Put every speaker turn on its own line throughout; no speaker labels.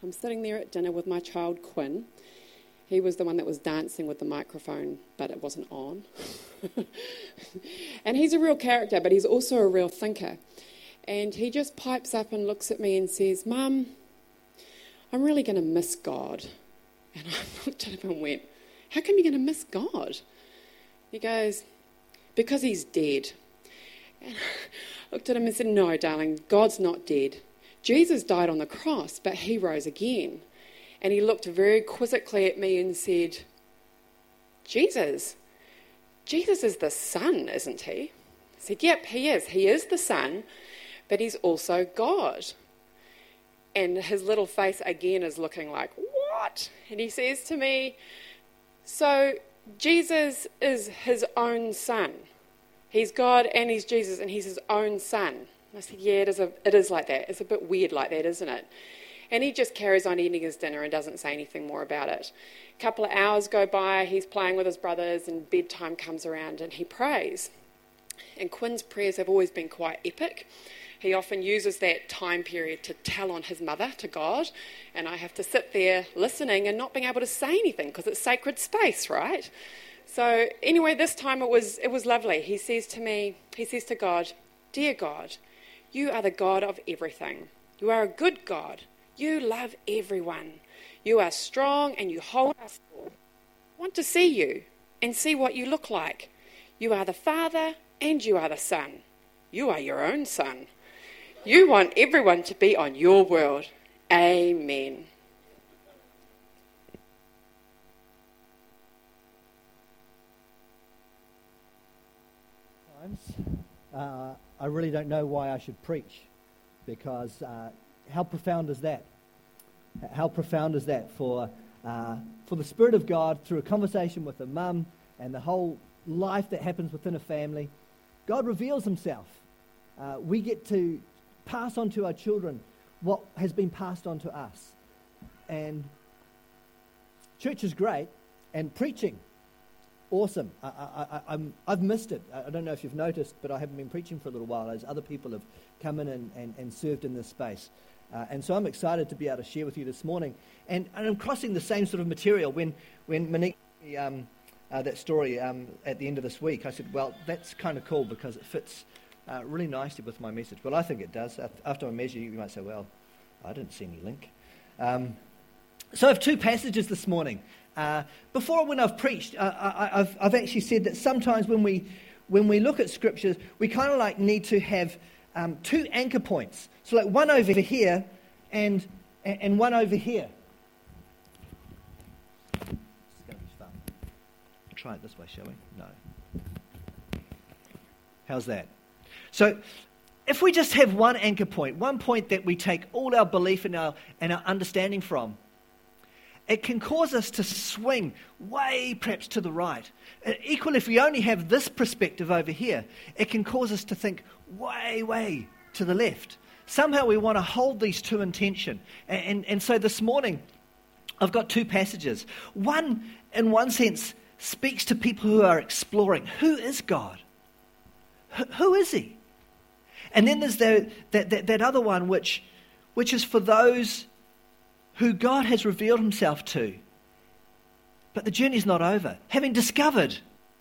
I'm sitting there at dinner with my child, Quinn. He was the one that was dancing with the microphone, but it wasn't on. And he's a real character, but he's also a real thinker. And he just pipes up and looks at me and says, "Mum, I'm really going to miss God." And I looked at him and went, "How come you're going to miss God?" He goes, "Because he's dead." And I looked at him and said, "No, darling, God's not dead. Jesus died on the cross, but he rose again." And he looked very quizzically at me and said, Jesus is the Son, isn't he?" I said, "Yep, he is. He is the Son, but he's also God." And his little face again is looking like, "What?" And he says to me, "So Jesus is his own Son. He's God and he's Jesus and he's his own Son." I said, "Yeah, it is like that. It's a bit weird like that, isn't it?" And he just carries on eating his dinner and doesn't say anything more about it. A couple of hours go by, he's playing with his brothers, and bedtime comes around and he prays. And Quinn's prayers have always been quite epic. He often uses that time period to tell on his mother to God, and I have to sit there listening and not being able to say anything because it's sacred space, right? So anyway, this time it was lovely. He says to God, "Dear God, you are the God of everything. You are a good God. You love everyone. You are strong and you hold us all. I want to see you and see what you look like. You are the Father and you are the Son. You are your own Son. You want everyone to be on your world. Amen."
I really don't know why I should preach, because how profound is that? How profound is that for the Spirit of God through a conversation with a mum and the whole life that happens within a family? God reveals himself. We get to pass on to our children what has been passed on to us. And church is great, and preaching, awesome. I've missed it. I don't know if you've noticed, but I haven't been preaching for a little while as other people have come in and served in this space. And so I'm excited to be able to share with you this morning. And I'm crossing the same sort of material. When Monique that story at the end of this week, I said, well, that's kind of cool because it fits really nicely with my message. Well, I think it does. After I measure you, you might say, well, I didn't see any link. So I have two passages this morning. Before, when I've preached, I've actually said that sometimes when we look at scriptures, we kind of like need to have two anchor points. So like one over here and one over here. This is going to be fun. We'll try it this way, shall we? No. How's that? So if we just have one anchor point, one point that we take all our belief and our understanding from, it can cause us to swing way perhaps to the right. Equally, if we only have this perspective over here, it can cause us to think way to the left. Somehow we want to hold these two in tension. And so this morning, I've got two passages. One, in one sense, speaks to people who are exploring, who is God? Who is he? And then there's that other one which is for those who God has revealed himself to. But the journey's not over. Having discovered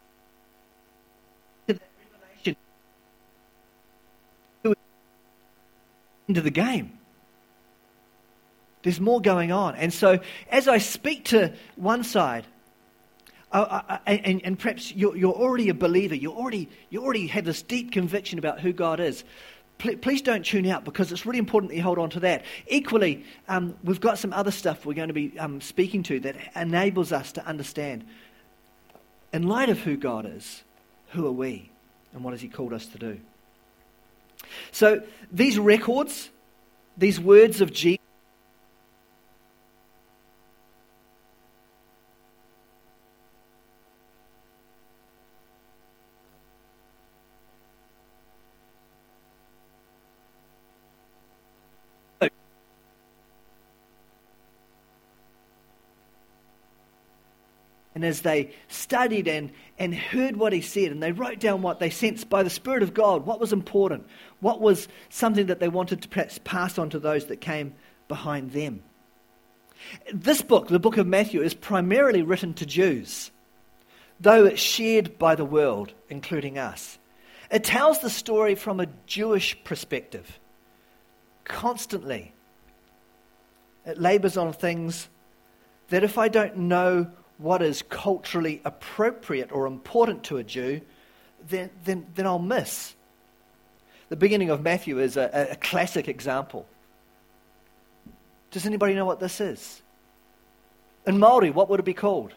that revelation into the game. There's more going on. And so as I speak to one side, and perhaps you're already a believer, you already have this deep conviction about who God is, please don't tune out, because it's really important that you hold on to that. Equally, we've got some other stuff we're going to be speaking to that enables us to understand, in light of who God is, who are we, and what has he called us to do. So these records, these words of Jesus, and as they studied and heard what he said, and they wrote down what they sensed by the Spirit of God, what was important, what was something that they wanted to perhaps pass on to those that came behind them. This book, the book of Matthew, is primarily written to Jews, though it's shared by the world, including us. It tells the story from a Jewish perspective, constantly. It labours on things that if I don't know what is culturally appropriate or important to a Jew, then I'll miss. The beginning of Matthew is a classic example. Does anybody know what this is? In Māori, what would it be called?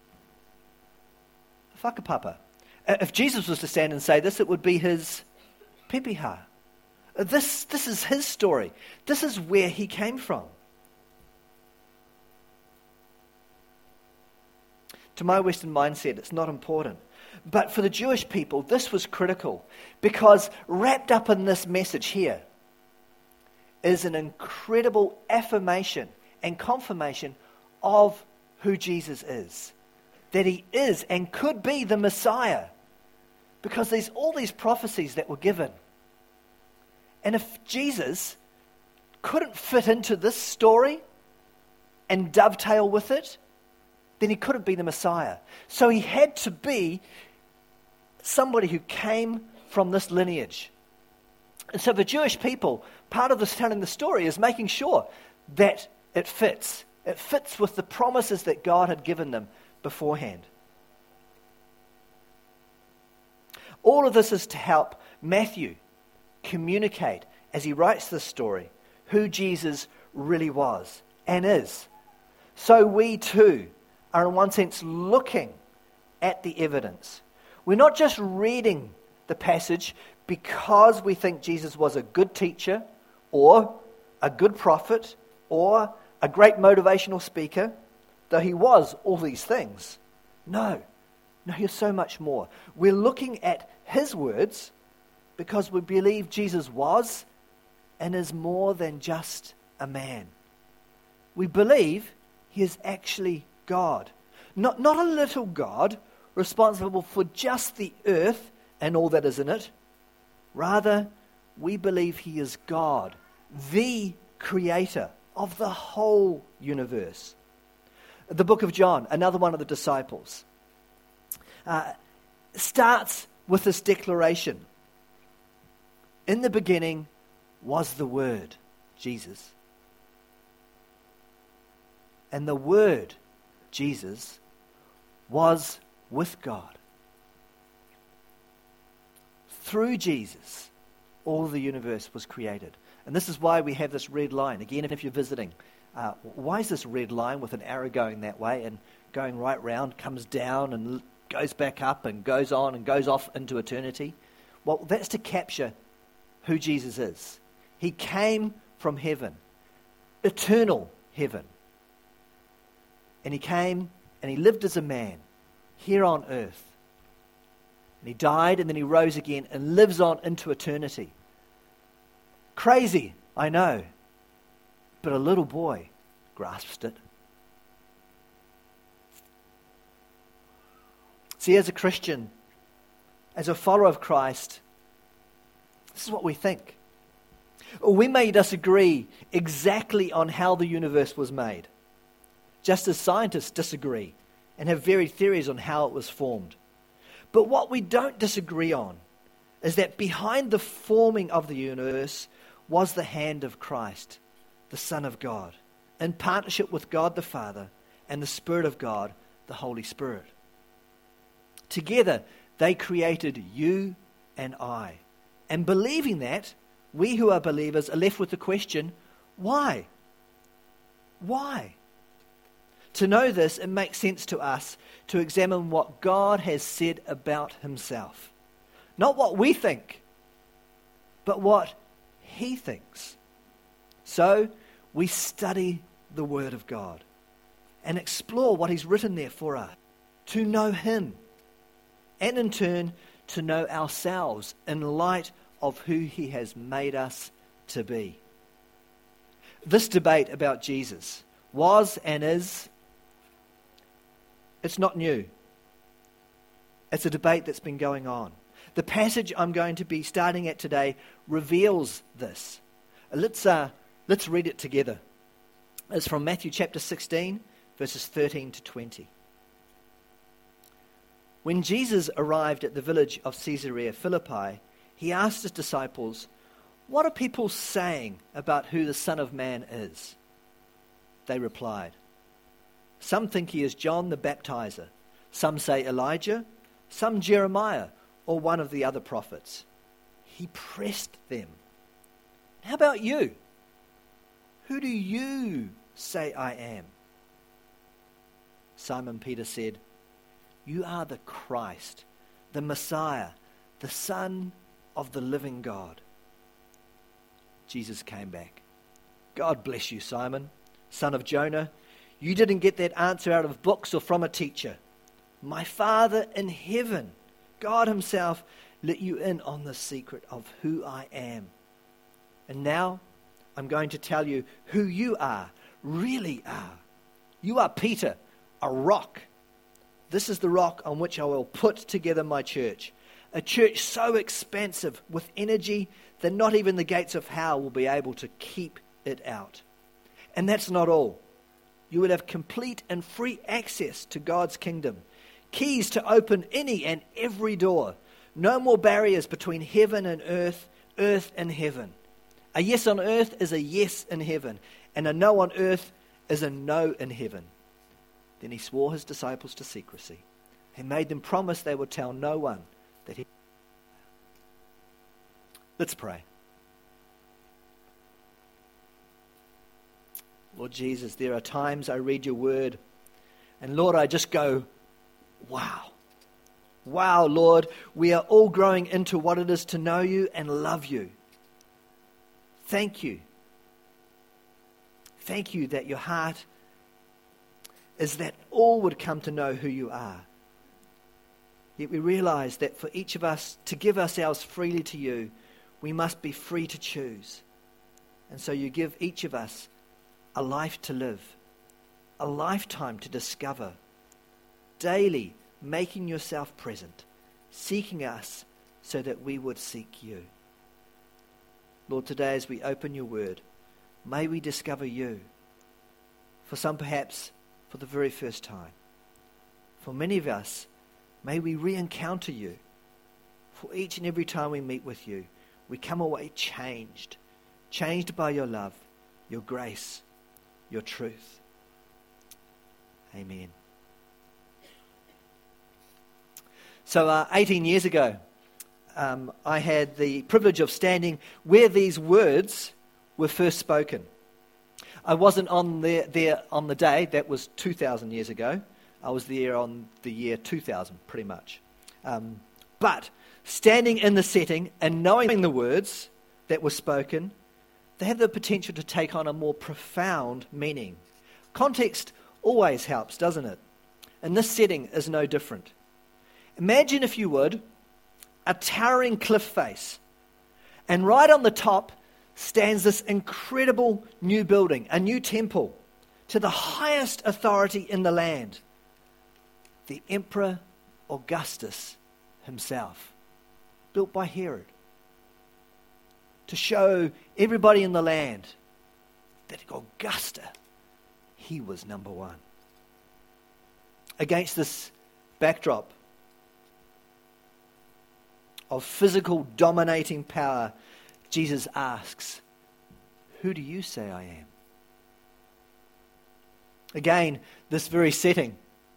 Whakapapa. If Jesus was to stand and say this, it would be his pepeha. This is his story. This is where he came from. To my Western mindset, it's not important. But for the Jewish people, this was critical, because wrapped up in this message here is an incredible affirmation and confirmation of who Jesus is. That he is and could be the Messiah. Because there's all these prophecies that were given. And if Jesus couldn't fit into this story and dovetail with it, then he couldn't be the Messiah. So he had to be somebody who came from this lineage. And so the Jewish people, part of this telling the story is making sure that it fits. It fits with the promises that God had given them beforehand. All of this is to help Matthew communicate, as he writes this story, who Jesus really was and is. So we too are in one sense looking at the evidence. We're not just reading the passage because we think Jesus was a good teacher or a good prophet or a great motivational speaker, though he was all these things. No, he was so much more. We're looking at his words because we believe Jesus was and is more than just a man. We believe he is actually God. Not a little God responsible for just the earth and all that is in it. Rather, we believe he is God, the creator of the whole universe. The book of John, another one of the disciples, starts with this declaration. In the beginning was the Word, Jesus. And the Word, Jesus, was with God. Through Jesus, all the universe was created. And this is why we have this red line. Again, if you're visiting, why is this red line with an arrow going that way and going right round, comes down and goes back up and goes on and goes off into eternity? Well, that's to capture who Jesus is. He came from heaven, eternal heaven. And he came and he lived as a man here on earth. And he died and then he rose again and lives on into eternity. Crazy, I know. But a little boy grasped it. See, as a Christian, as a follower of Christ, this is what we think. We may disagree exactly on how the universe was made, just as scientists disagree and have varied theories on how it was formed. But what we don't disagree on is that behind the forming of the universe was the hand of Christ, the Son of God, in partnership with God the Father and the Spirit of God, the Holy Spirit. Together, they created you and I. And believing that, we who are believers are left with the question, why? Why? To know this, it makes sense to us to examine what God has said about himself. Not what we think, but what he thinks. So, we study the Word of God and explore what he's written there for us, to know him, and in turn, to know ourselves in light of who he has made us to be. This debate about Jesus was and is, it's not new. It's a debate that's been going on. The passage I'm going to be starting at today reveals this. Let's read it together. is from Matthew chapter 16, verses 13 to 20. When Jesus arrived at the village of Caesarea Philippi, he asked his disciples, "What are people saying about who the Son of Man is?" They replied, "Some think he is John the Baptizer. Some say Elijah, some Jeremiah, or one of the other prophets." He pressed them. "How about you? Who do you say I am?" Simon Peter said, "You are the Christ, the Messiah, the Son of the living God." Jesus came back. "God bless you, Simon, son of Jonah. You didn't get that answer out of books or from a teacher. My Father in heaven, God himself, let you in on the secret of who I am. And now I'm going to tell you who you are, really are. You are Peter, a rock. This is the rock on which I will put together my church, a church so expansive with energy that not even the gates of hell will be able to keep it out. And that's not all. You will have complete and free access to God's kingdom, keys to open any and every door. No more barriers between heaven and earth, earth and heaven. A yes on earth is a yes in heaven, and a no on earth is a no in heaven." Then he swore his disciples to secrecy. He made them promise they would tell no one that he... Let's pray. Lord Jesus, there are times I read your word, and Lord, I just go, wow. Wow, Lord, we are all growing into what it is to know you and love you. Thank you. Thank you that your heart is that all would come to know who you are. Yet we realize that for each of us to give ourselves freely to you, we must be free to choose. And so you give each of us a life to live, a lifetime to discover, daily making yourself present, seeking us so that we would seek you. Lord, today as we open your word, may we discover you. For some perhaps for the very first time. For many of us, may we re-encounter you. For each and every time we meet with you, we come away changed by your love, your grace, your truth. Amen. So 18 years ago, I had the privilege of standing where these words were first spoken. I wasn't there on the day, that was 2,000 years ago. I was there on the year 2000, pretty much. But standing in the setting and knowing the words that were spoken, they have the potential to take on a more profound meaning. Context always helps, doesn't it? And this setting is no different. Imagine, if you would, a towering cliff face. And right on the top stands this incredible new building, a new temple, to the highest authority in the land, the Emperor Augustus himself, built by Herod, to show everybody in the land that Augusta, he was number one. Against this backdrop of physical dominating power, Jesus asks, "Who do you say I am?" Again, this very setting.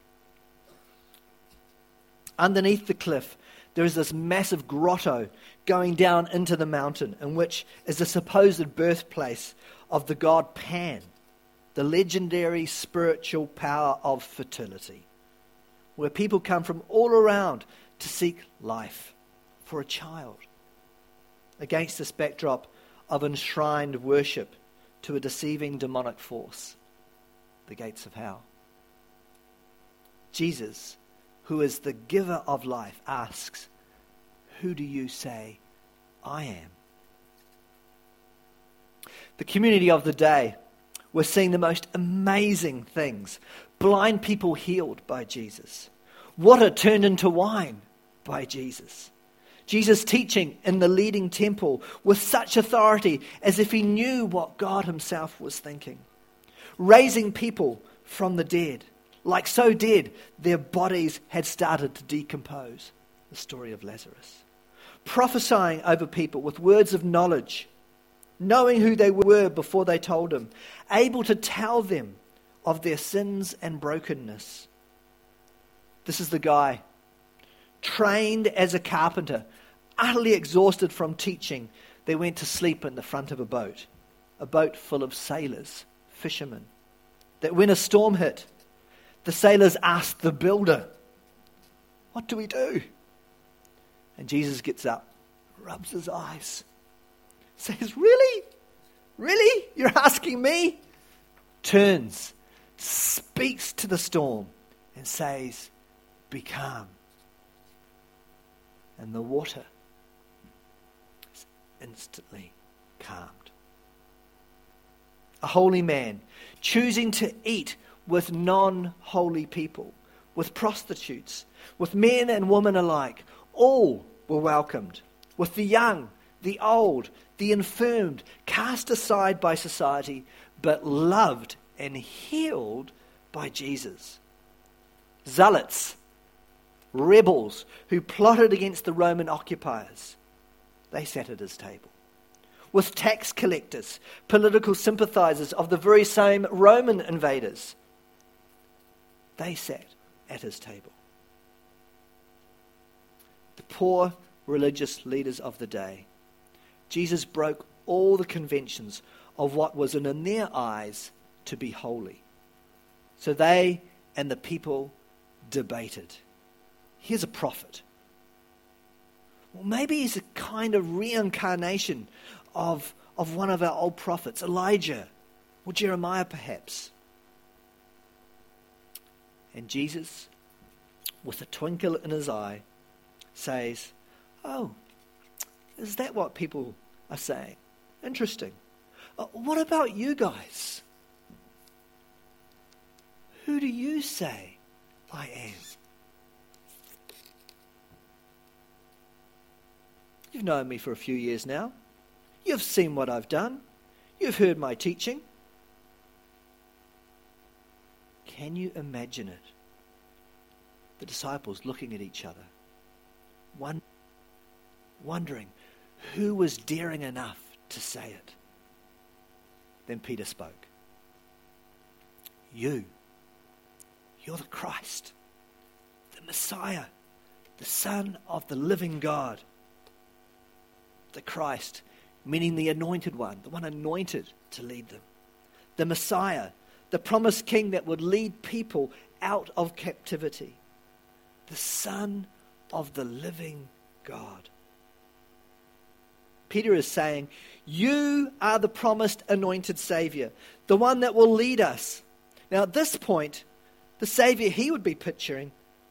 Underneath the cliff, there is this massive grotto going down into the mountain, in which is the supposed birthplace of the god Pan, the legendary spiritual power of fertility, where people come from all around to seek life for a child. Against this backdrop of enshrined worship to a deceiving demonic force, the gates of hell. Jesus, who is the giver of life, asks, "Who do you say I am?" The community of the day were seeing the most amazing things. Blind people healed by Jesus. Water turned into wine by Jesus. Jesus teaching in the leading temple with such authority as if he knew what God himself was thinking. raising people from the dead. Like so dead, their bodies had started to decompose. The story of Lazarus. Prophesying over people with words of knowledge, knowing who they were before they told him, able to tell them of their sins and brokenness. This is the guy, trained as a carpenter, utterly exhausted from teaching. They went to sleep in the front of a boat full of sailors, fishermen, that when a storm hit, the sailors asked the builder, "What do we do?" And Jesus gets up, rubs his eyes, says, "Really? Really? You're asking me?" Turns, speaks to the storm and says, "Be calm." And the water is instantly calmed. A holy man choosing to eat with non-holy people, with prostitutes, with men and women alike. All were welcomed, with the young, the old, the infirmed, cast aside by society, but loved and healed by Jesus. Zealots, rebels who plotted against the Roman occupiers, they sat at his table. With tax collectors, political sympathizers of the very same Roman invaders, they sat at his table. The poor religious leaders of the day, Jesus broke all the conventions of what was in their eyes to be holy. So they and the people debated. Here's a prophet. Well, maybe he's a kind of reincarnation of one of our old prophets, Elijah or Jeremiah perhaps. And Jesus, with a twinkle in his eye, says, "Oh, is that what people are saying? Interesting. What about you guys? Who do you say I am?" You've known me for a few years now. You've seen what I've done. You've heard my teaching. Can you imagine it? The disciples looking at each other, wondering who was daring enough to say it. Then Peter spoke. You're the Christ, the Messiah, the Son of the living God. The Christ, meaning the anointed one, the one anointed to lead them. The Messiah, the promised king that would lead people out of captivity. The Son of the living God. Peter is saying, you are the promised anointed Savior, the one that will lead us. Now at this point, the Savior he would be picturing,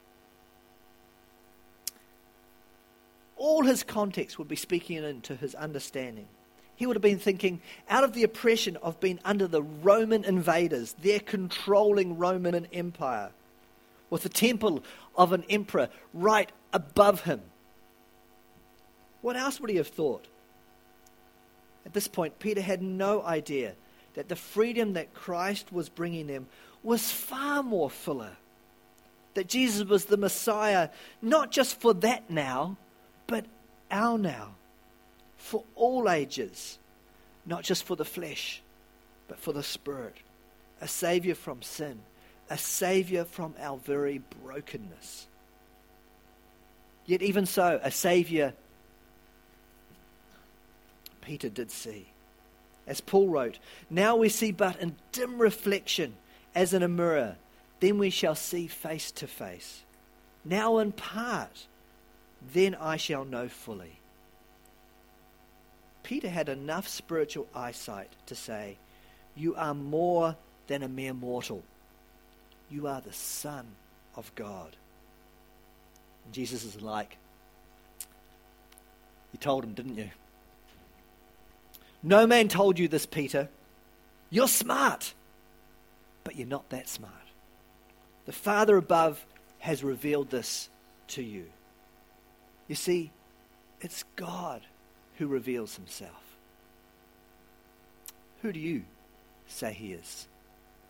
all his context would be speaking into his understanding. He would have been thinking, out of the oppression of being under the Roman invaders, their controlling Roman Empire, with the temple of an emperor right above him. What else would he have thought? At this point, Peter had no idea that the freedom that Christ was bringing them was far more fuller. That Jesus was the Messiah, not just for that now, but our now. For all ages, not just for the flesh, but for the spirit. A Savior from sin, a Savior from our very brokenness. Yet even so, a Savior Peter did see. As Paul wrote, now we see but in dim reflection as in a mirror, then we shall see face to face. Now in part, then I shall know fully. Peter had enough spiritual eyesight to say, you are more than a mere mortal. You are the Son of God. And Jesus is like, you told him, didn't you? No man told you this, Peter. You're smart, but you're not that smart. The Father above has revealed this to you. You see, it's God who reveals himself. Who do you say he is?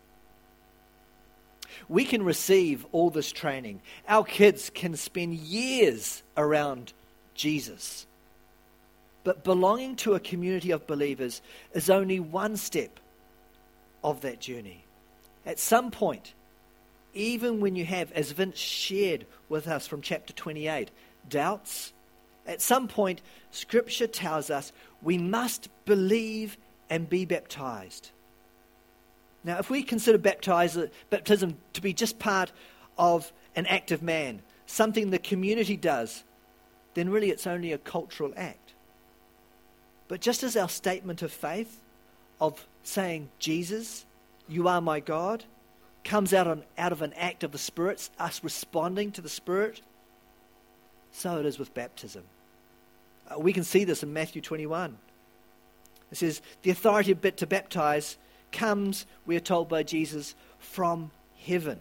We can receive all this training. Our kids can spend years around Jesus. But belonging to a community of believers is only one step of that journey. At some point, even when you have, as Vince shared with us from chapter 28, doubts, at some point, Scripture tells us we must believe and be baptized. Now, if we consider baptism to be just part of an act of man, something the community does, then really it's only a cultural act. But just as our statement of faith, of saying, Jesus, you are my God, comes out of an act of the Spirit, us responding to the Spirit, so it is with baptism. We can see this in Matthew 21. It says, the authority to baptize comes, we are told by Jesus, from heaven.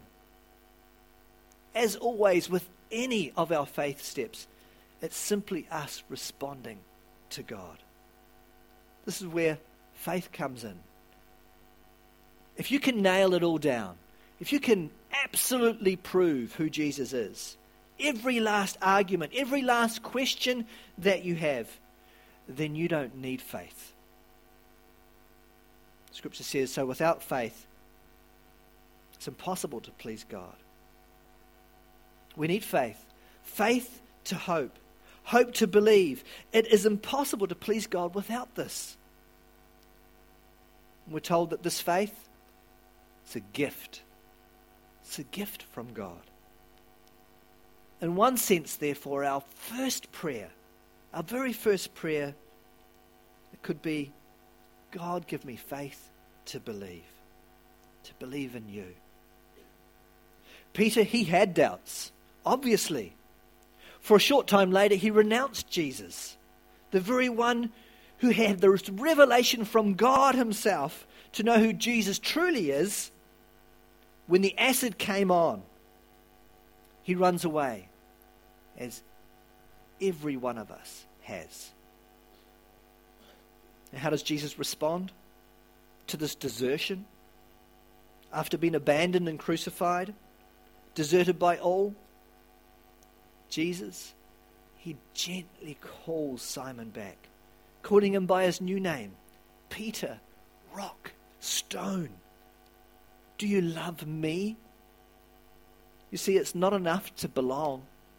As always, with any of our faith steps, it's simply us responding to God. This is where faith comes in. If you can nail it all down, if you can absolutely prove who Jesus is, every last argument, every last question that you have, then you don't need faith. Scripture says, so without faith, it's impossible to please God. We need faith. Faith to hope. Hope to believe. It is impossible to please God without this. We're told that this faith, it's a gift. It's a gift from God. In one sense, therefore, our first prayer, our very first prayer, it could be, God, give me faith to believe in you. Peter, he had doubts, obviously. For a short time later, he renounced Jesus, the very one who had the revelation from God himself to know who Jesus truly is. When the acid came on, he runs away, as every one of us has. And how does Jesus respond to this desertion? After being abandoned and crucified, deserted by all, Jesus, he gently calls Simon back, calling him by his new name, Peter, rock, stone. Do you love me? You see, it's not enough to belong.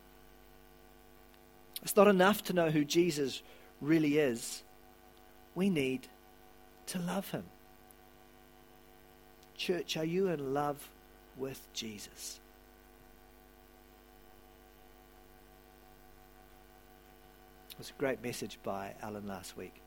It's not enough to know who Jesus really is. We need to love him. Church, are you in love with Jesus? It was a great message by Alan last week.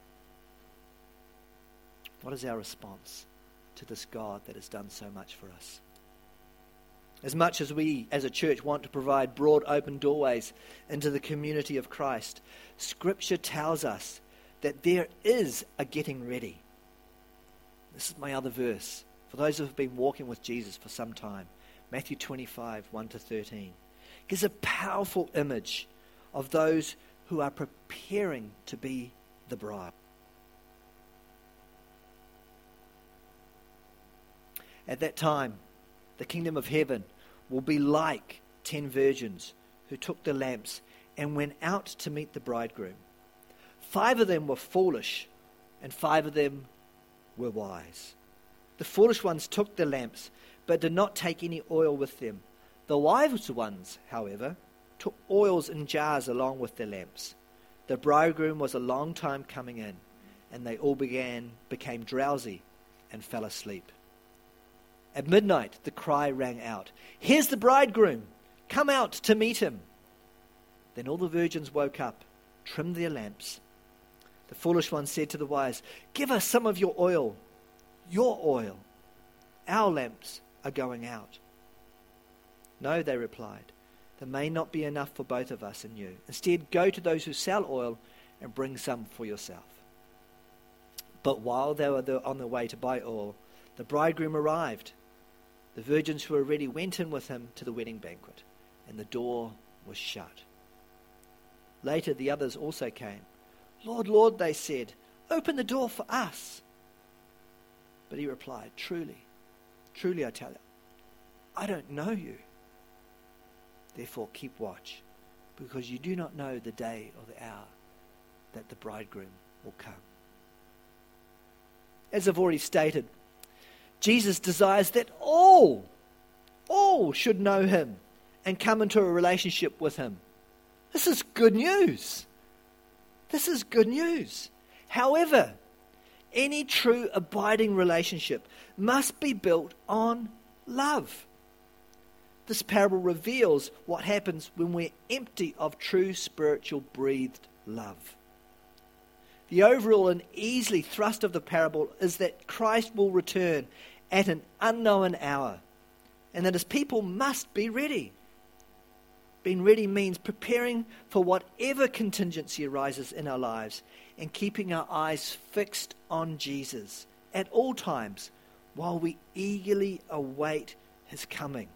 What is our response to this God that has done so much for us? As much as we as a church want to provide broad open doorways into the community of Christ, Scripture tells us that there is a getting ready. This is my other verse. For those who have been walking with Jesus for some time, Matthew 25, 1-13. It gives a powerful image of those who are preparing to be the bride. At that time, the kingdom of heaven will be like 10 virgins who took their lamps and went out to meet the bridegroom. 5 of them were foolish, and 5 of them were wise. The foolish ones took their lamps, but did not take any oil with them. The wise ones, however, took oils in jars along with their lamps. The bridegroom was a long time coming in, and they all became drowsy and fell asleep. At midnight, the cry rang out, "Here's the bridegroom! Come out to meet him!" Then all the virgins woke up, trimmed their lamps. The foolish one said to the wise, "Give us some of your oil. Your oil. Our lamps are going out." "No," they replied, "there may not be enough for both of us and you. Instead, go to those who sell oil and bring some for yourself." But while they were on their way to buy oil, the bridegroom arrived. The virgins who were ready went in with him to the wedding banquet, and the door was shut. Later the others also came. "Lord, Lord," they said, "open the door for us." But he replied, "Truly, truly I tell you, I don't know you. Therefore keep watch, because you do not know the day or the hour that the bridegroom will come. As I've already stated, Jesus desires that all should know him and come into a relationship with him. This is good news. This is good news. However, any true abiding relationship must be built on love. This parable reveals what happens when we're empty of true spiritual breathed love. The overall and easily thrust of the parable is that Christ will return at an unknown hour, and that his people must be ready. Being ready means preparing for whatever contingency arises in our lives and keeping our eyes fixed on Jesus at all times while we eagerly await his coming.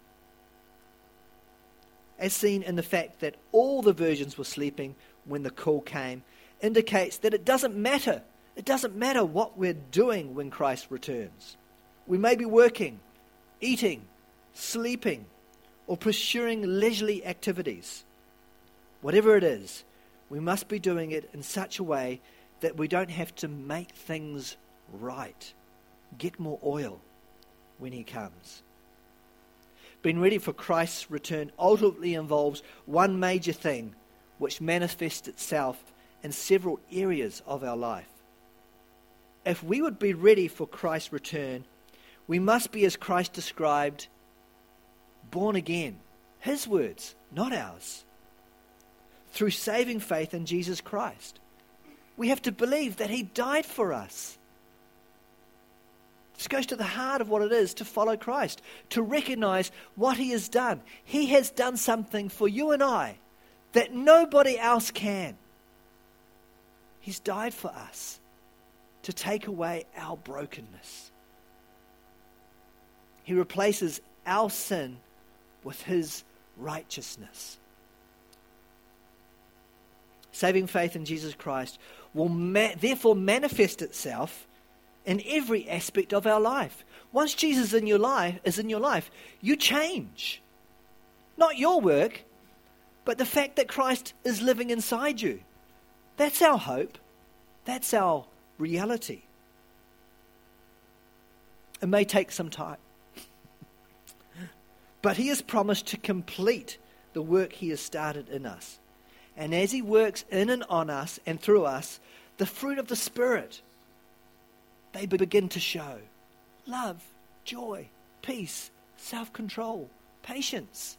As seen in the fact that all the virgins were sleeping when the call came, indicates that it doesn't matter. It doesn't matter what we're doing when Christ returns. We may be working, eating, sleeping, or pursuing leisurely activities. Whatever it is, we must be doing it in such a way that we don't have to make things right, get more oil when he comes. Being ready for Christ's return ultimately involves one major thing which manifests itself in several areas of our life. If we would be ready for Christ's return, we must be, as Christ described, born again. His words, not ours. Through saving faith in Jesus Christ. We have to believe that he died for us. This goes to the heart of what it is to follow Christ, to recognize what he has done. He has done something for you and I that nobody else can. He's died for us to take away our brokenness. He replaces our sin with his righteousness. Saving faith in Jesus Christ will therefore manifest itself in every aspect of our life. Once Jesus is in your life, you change. Not your work, but the fact that Christ is living inside you. That's our hope. That's our reality. It may take some time. But he has promised to complete the work he has started in us. And as he works in and on us and through us, the fruit of the Spirit, they begin to show love, joy, peace, self-control, patience.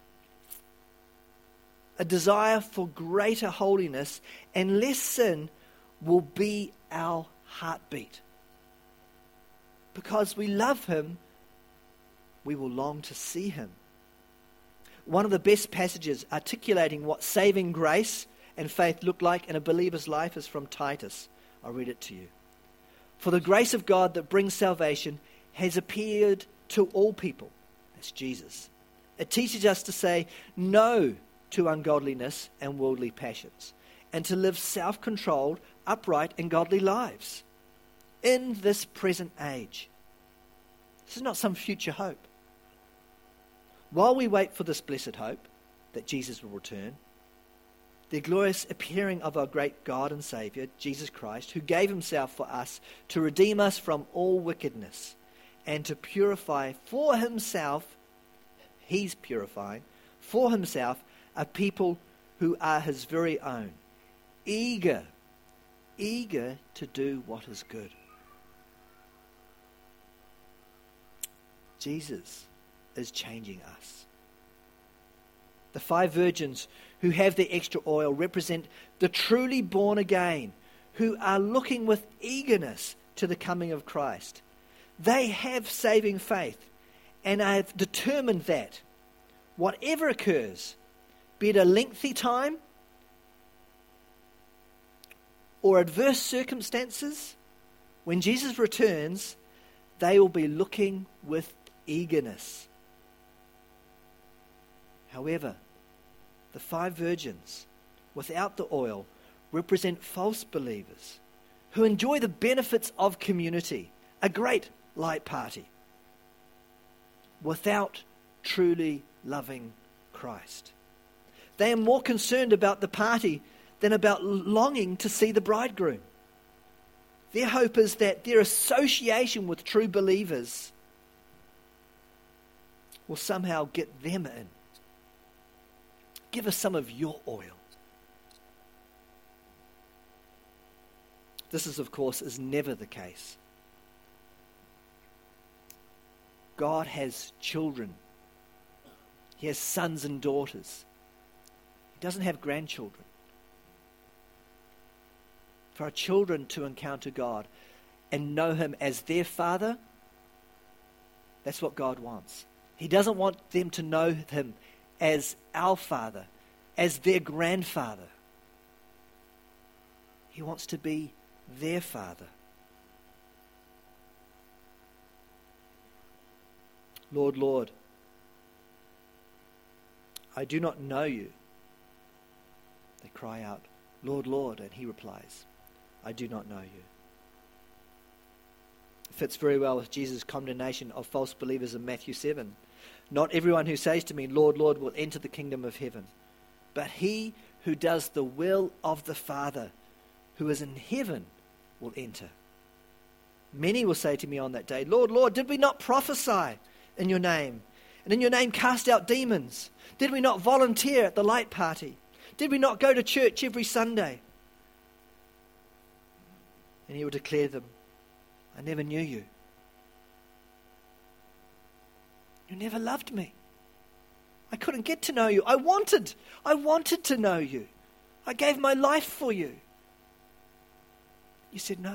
A desire for greater holiness and less sin will be our heartbeat. Because we love him, we will long to see him. One of the best passages articulating what saving grace and faith look like in a believer's life is from Titus. I'll read it to you. For the grace of God that brings salvation has appeared to all people. That's Jesus. It teaches us to say no to ungodliness and worldly passions, and to live self-controlled, upright, and godly lives in this present age. This is not some future hope. While we wait for this blessed hope that Jesus will return, the glorious appearing of our great God and Saviour, Jesus Christ, who gave himself for us to redeem us from all wickedness and to purify for himself, he's purifying, for himself a people who are his very own, eager to do what is good. Jesus is changing us. The 5 virgins who have the extra oil represent the truly born again, who are looking with eagerness to the coming of Christ. They have saving faith and have determined that whatever occurs, be it a lengthy time or adverse circumstances, when Jesus returns, they will be looking with eagerness. However, the 5 virgins without the oil represent false believers who enjoy the benefits of community, a great light party, without truly loving Christ. They are more concerned about the party than about longing to see the bridegroom. Their hope is that their association with true believers will somehow get them in. Give us some of your oil. This of course, is never the case. God has children. He has sons and daughters. He doesn't have grandchildren. For our children to encounter God and know Him as their Father, that's what God wants. He doesn't want them to know Him as our Father, as their grandfather. He wants to be their Father. Lord, Lord, I do not know you. They cry out, Lord, Lord, and He replies, I do not know you. It fits very well with Jesus' condemnation of false believers in Matthew 7. Not everyone who says to me, Lord, Lord, will enter the kingdom of heaven, but he who does the will of the Father who is in heaven will enter. Many will say to me on that day, Lord, Lord, did we not prophesy in your name? And in your name cast out demons? Did we not volunteer at the light party? Did we not go to church every Sunday? And He will declare them, I never knew you. You never loved me. I couldn't get to know you. I wanted to know you. I gave my life for you. You said no.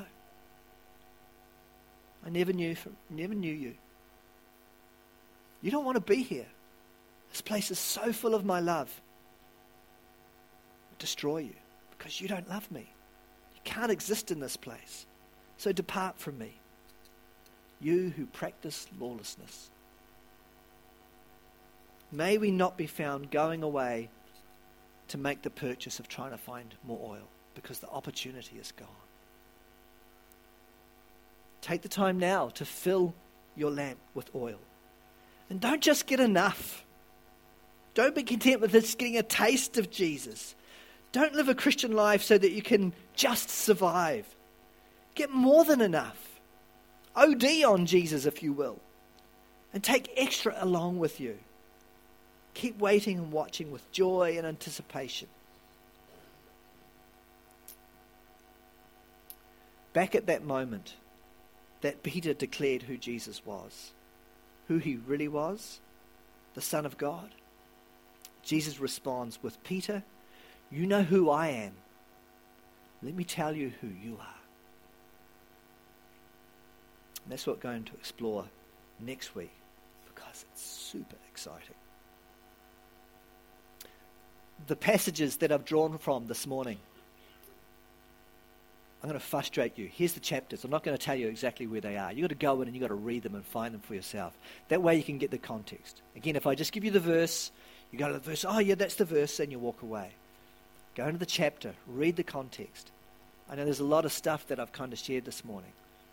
I never knew you. You don't want to be here. This place is so full of my love. It'll destroy you because you don't love me. You can't exist in this place. So depart from me, you who practice lawlessness. May we not be found going away to make the purchase of trying to find more oil, because the opportunity is gone. Take the time now to fill your lamp with oil. And don't just get enough. Don't be content with just getting a taste of Jesus. Don't live a Christian life so that you can just survive. Get more than enough. OD on Jesus, if you will. And take extra along with you. Keep waiting and watching with joy and anticipation. Back at that moment that Peter declared who Jesus was, who He really was, the Son of God, Jesus responds with, Peter, you know who I am. Let me tell you who you are. And that's what we're going to explore next week, because it's super exciting. The passages that I've drawn from this morning, I'm going to frustrate you. Here's the chapters. I'm not going to tell you exactly where they are. You've got to go in and you've got to read them and find them for yourself. That way you can get the context. Again, if I just give you the verse, you go to the verse, oh yeah, that's the verse, and you walk away. Go into the chapter, read the context. I know there's a lot of stuff that I've kind of shared this morning.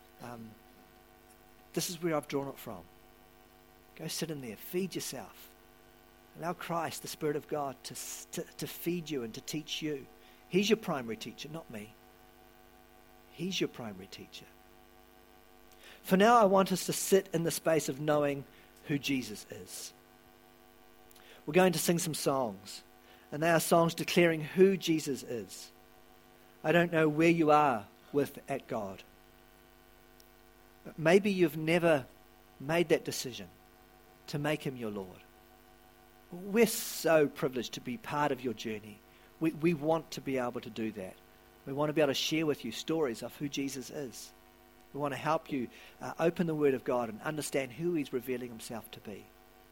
This is where I've drawn it from. Go sit in there, feed yourself. Allow Christ, the Spirit of God, to feed you and to teach you. He's your primary teacher, not me. He's your primary teacher. For now, I want us to sit in the space of knowing who Jesus is. We're going to sing some songs, and they are songs declaring who Jesus is. I don't know where you are at God. But maybe you've never made that decision to make Him your Lord. We're so privileged to be part of your journey. We want to be able to do that. We want to be able to share with you stories of who Jesus is. We want to help you open the Word of God and understand who He's revealing Himself to be.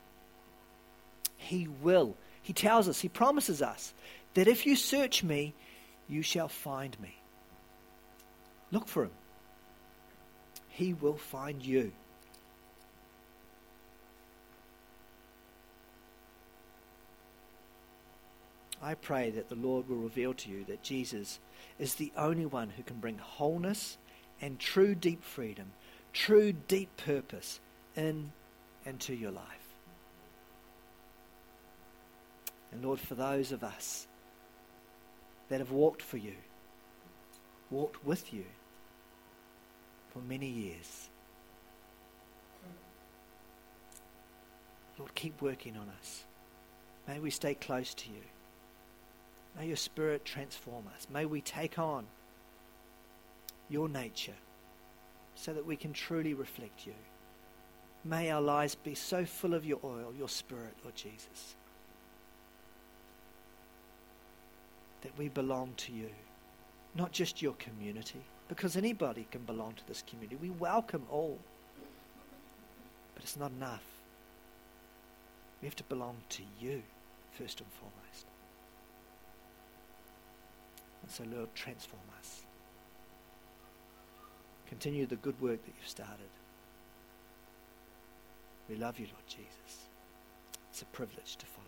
He will. He tells us, He promises us, that if you search me, you shall find me. Look for Him. He will find you. I pray that the Lord will reveal to you that Jesus is the only one who can bring wholeness and true deep freedom, true deep purpose into your life. And Lord, for those of us that have walked for you, walked with you for many years, Lord, keep working on us. May we stay close to you. May your Spirit transform us. May we take on your nature so that we can truly reflect you. May our lives be so full of your oil, your Spirit, Lord Jesus, that we belong to you, not just your community, because anybody can belong to this community. We welcome all, but it's not enough. We have to belong to you first and foremost. And so, Lord, transform us. Continue the good work that you've started. We love you, Lord Jesus. It's a privilege to follow.